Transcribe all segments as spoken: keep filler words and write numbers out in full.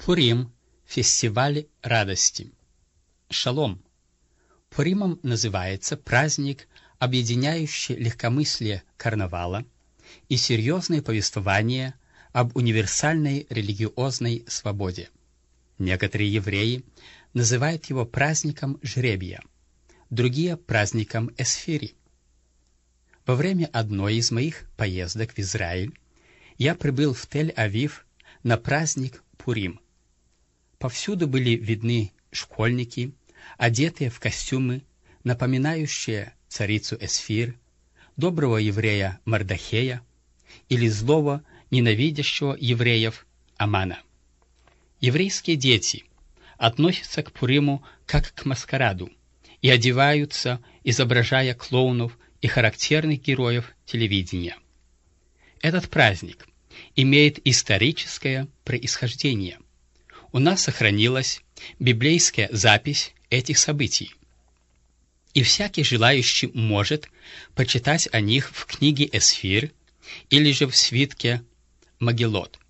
Пурим – фестиваль радости. Шалом. Пуримом называется праздник, объединяющий легкомыслие карнавала и серьезное повествование об универсальной религиозной свободе. Некоторые евреи называют его праздником жребия, другие – праздником Эсфири. Во время одной из моих поездок в Израиль я прибыл в Тель-Авив на праздник Пурим. Повсюду были видны школьники, одетые в костюмы, напоминающие царицу Эсфир, доброго еврея Мардахея или злого, ненавидящего евреев Амана. Еврейские дети относятся к Пуриму как к маскараду и одеваются, изображая клоунов и характерных героев телевидения. Этот праздник имеет историческое происхождение. У нас сохранилась библейская запись этих событий, и всякий желающий может почитать о них в книге Эсфир или же в свитке Магеллот.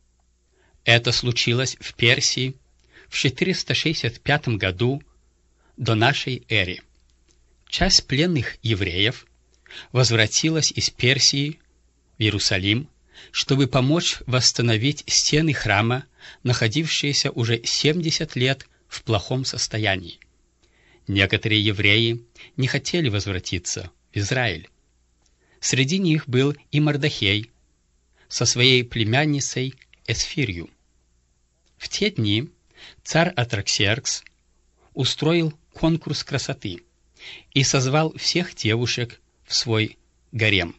Это случилось в Персии в четыреста шестьдесят пятом году до нашей эры. Часть пленных евреев возвратилась из Персии в Иерусалим, чтобы помочь восстановить стены храма, находившиеся уже семьдесят лет в плохом состоянии. Некоторые евреи не хотели возвратиться в Израиль. Среди них был и Мардахей со своей племянницей Эсфирью. В те дни царь Артаксеркс устроил конкурс красоты и созвал всех девушек в свой гарем.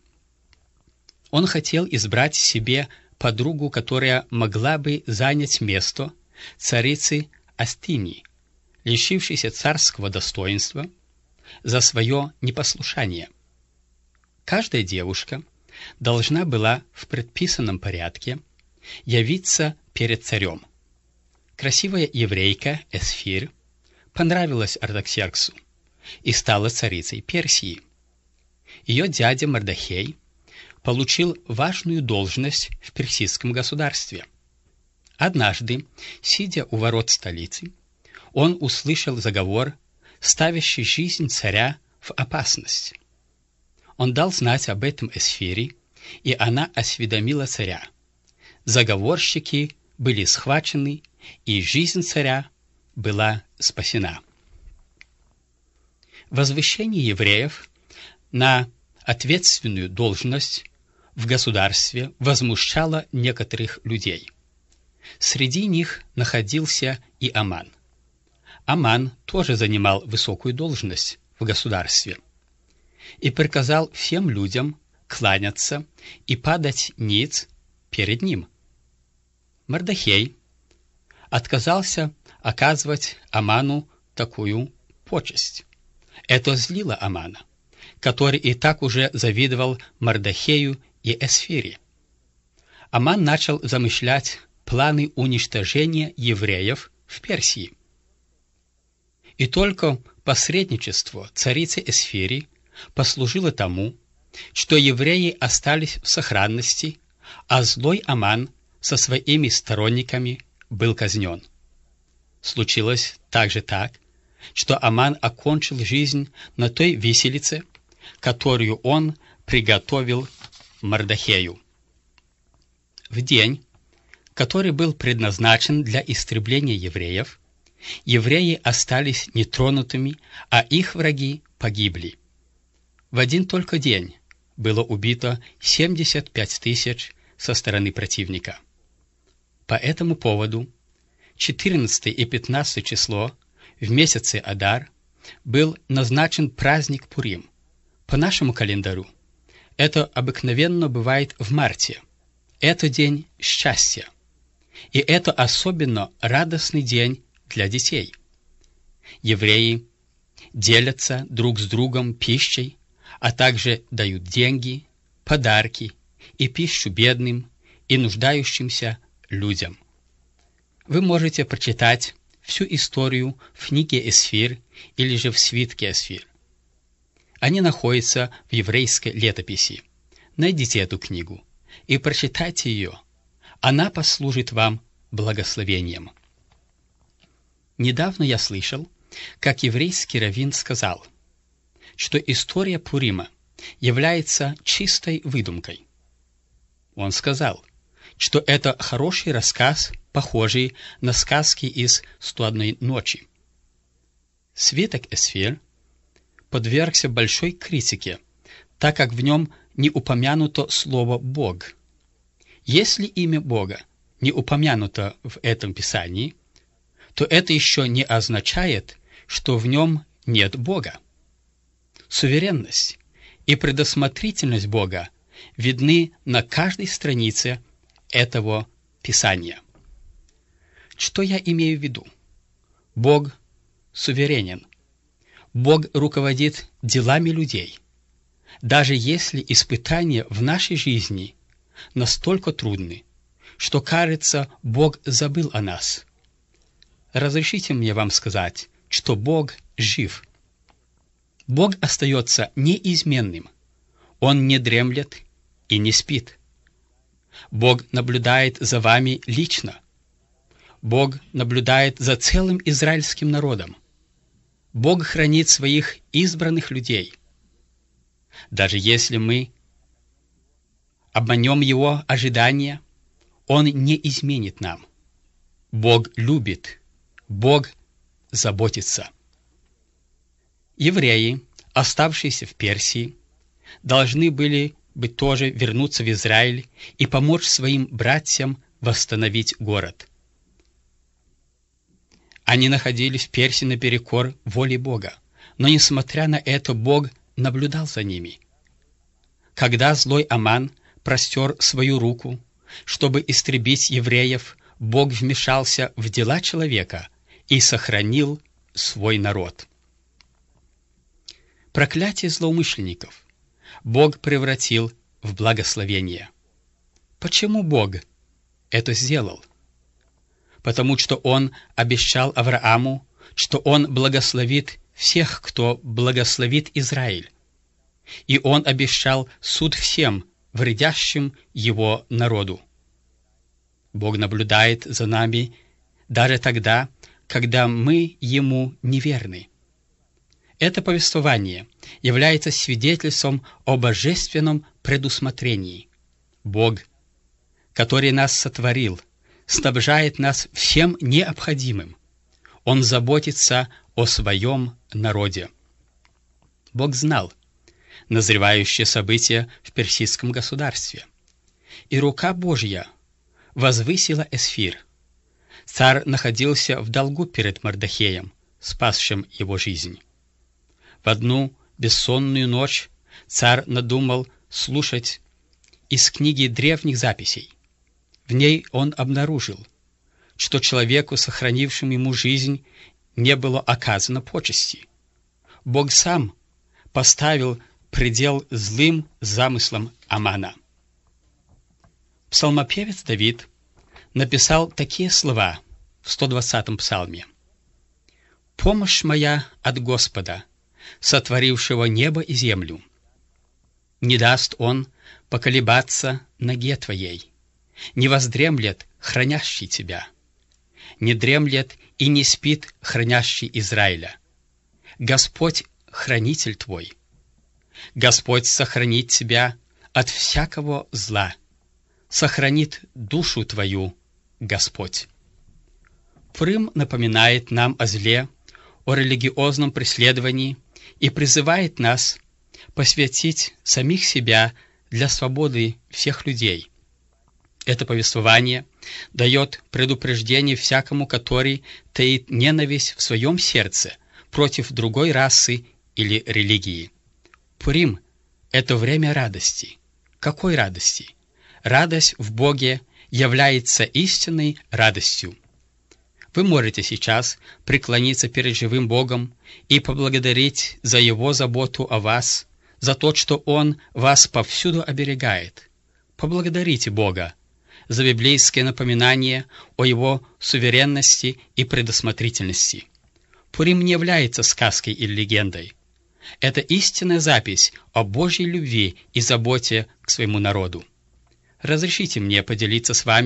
Он хотел избрать себе подругу, которая могла бы занять место царицы Астини, лишившейся царского достоинства за свое непослушание. Каждая девушка должна была в предписанном порядке явиться перед царем. Красивая еврейка Эсфир понравилась Артаксерксу и стала царицей Персии. Ее дядя Мардахей получил важную должность в персидском государстве. Однажды, сидя у ворот столицы, он услышал заговор, ставящий жизнь царя в опасность. Он дал знать об этом Эсфире, и она осведомила царя. Заговорщики были схвачены, и жизнь царя была спасена. Возвышение евреев на ответственную должность в государстве возмущало некоторых людей. Среди них находился и Аман. Аман тоже занимал высокую должность в государстве и приказал всем людям кланяться и падать ниц перед ним. Мардахей отказался оказывать Аману такую почесть. Это злило Амана, который и так уже завидовал Мардахею и Эсфире. Аман начал замышлять планы уничтожения евреев в Персии. И только посредничество царицы Эсфири послужило тому, что евреи остались в сохранности, а злой Аман со своими сторонниками был казнен. Случилось также так, что Аман окончил жизнь на той виселице, которую он приготовил Мардахею. В день, который был предназначен для истребления евреев, евреи остались нетронутыми, а их враги погибли. В один только день было убито семьдесят пять тысяч со стороны противника. По этому поводу четырнадцатое и пятнадцатое число в месяце Адар был назначен праздник Пурим. По нашему календарю это обыкновенно бывает в марте. Это день счастья. И это особенно радостный день для детей. Евреи делятся друг с другом пищей, а также дают деньги, подарки и пищу бедным и нуждающимся людям. Вы можете прочитать всю историю в книге Эсфир или же в свитке Эсфир. Они находятся в еврейской летописи. Найдите эту книгу и прочитайте ее. Она послужит вам благословением. Недавно я слышал, как еврейский раввин сказал, что история Пурима является чистой выдумкой. Он сказал, что это хороший рассказ, похожий на сказки из «Сто одной ночи». Свиток Эсфир подвергся большой критике, так как в нем не упомянуто слово «Бог». Если имя Бога не упомянуто в этом писании, то это еще не означает, что в нем нет Бога. Суверенность и предусмотрительность Бога видны на каждой странице этого писания. Что я имею в виду? Бог суверенен. Бог руководит делами людей. Даже если испытания в нашей жизни настолько трудны, что, кажется, Бог забыл о нас, разрешите мне вам сказать, что Бог жив. Бог остается неизменным. Он не дремлет и не спит. Бог наблюдает за вами лично. Бог наблюдает за целым израильским народом. Бог хранит своих избранных людей. Даже если мы обманем Его ожидания, Он не изменит нам. Бог любит, Бог заботится. Евреи, оставшиеся в Персии, должны были бы тоже вернуться в Израиль и помочь своим братьям восстановить город. Они находились в Персии наперекор воле Бога, но, несмотря на это, Бог наблюдал за ними. Когда злой Аман простер свою руку, чтобы истребить евреев, Бог вмешался в дела человека и сохранил свой народ. Проклятие злоумышленников Бог превратил в благословение. Почему Бог это сделал? Потому что Он обещал Аврааму, что Он благословит всех, кто благословит Израиль. И Он обещал суд всем, вредящим Его народу. Бог наблюдает за нами даже тогда, когда мы Ему неверны. Это повествование является свидетельством о божественном предусмотрении. Бог, который нас сотворил, снабжает нас всем необходимым. Он заботится о своем народе. Бог знал назревающие события в персидском государстве, и рука Божья возвысила Эсфир. Царь находился в долгу перед Мордехеем, спасшим его жизнь. В одну бессонную ночь царь надумал слушать из книги древних записей. В ней он обнаружил, что человеку, сохранившему ему жизнь, не было оказано почести. Бог сам поставил предел злым замыслам Амана. Псалмопевец Давид написал такие слова в сто двадцатом псалме: «Помощь моя от Господа, сотворившего небо и землю. Не даст Он поколебаться ноге твоей, не воздремлет хранящий тебя, не дремлет и не спит хранящий Израиля. Господь — хранитель твой. Господь сохранит тебя от всякого зла, сохранит душу твою Господь». Пурим напоминает нам о зле, о религиозном преследовании и призывает нас посвятить самих себя для свободы всех людей. Это повествование дает предупреждение всякому, который таит ненависть в своем сердце против другой расы или религии. Пурим — это время радости. Какой радости? Радость в Боге является истинной радостью. Вы можете сейчас преклониться перед живым Богом и поблагодарить за Его заботу о вас, за то, что Он вас повсюду оберегает. Поблагодарите Бога за библейское напоминание о Его суверенности и предусмотрительности. Пурим не является сказкой или легендой. Это истинная запись о Божьей любви и заботе к своему народу. Разрешите мне поделиться с вами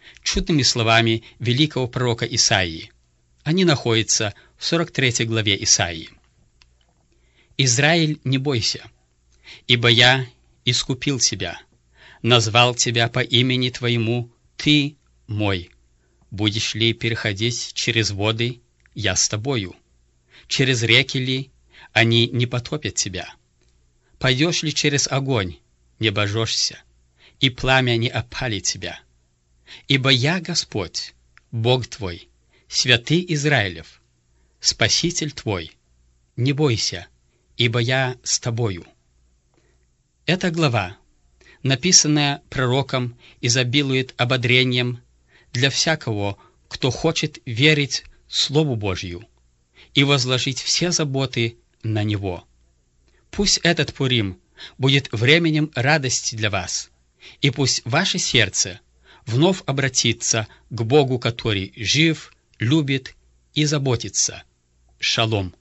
чудными словами великого пророка Исаии. Они находятся в сорок третьей главе Исаии. «Израиль, не бойся, ибо я искупил тебя, назвал тебя по имени твоему, ты мой. Будешь ли переходить через воды, я с тобою. Через реки ли, они не потопят тебя. Пойдешь ли через огонь, не обожжешься, и пламя не опалит тебя. Ибо я Господь, Бог твой, святый Израилев, Спаситель твой. Не бойся, ибо я с тобою». Эта глава, написанная пророком, изобилует ободрением для всякого, кто хочет верить Слову Божью и возложить все заботы на Него. Пусть этот Пурим будет временем радости для вас, и пусть ваше сердце вновь обратится к Богу, который жив, любит и заботится. Шалом.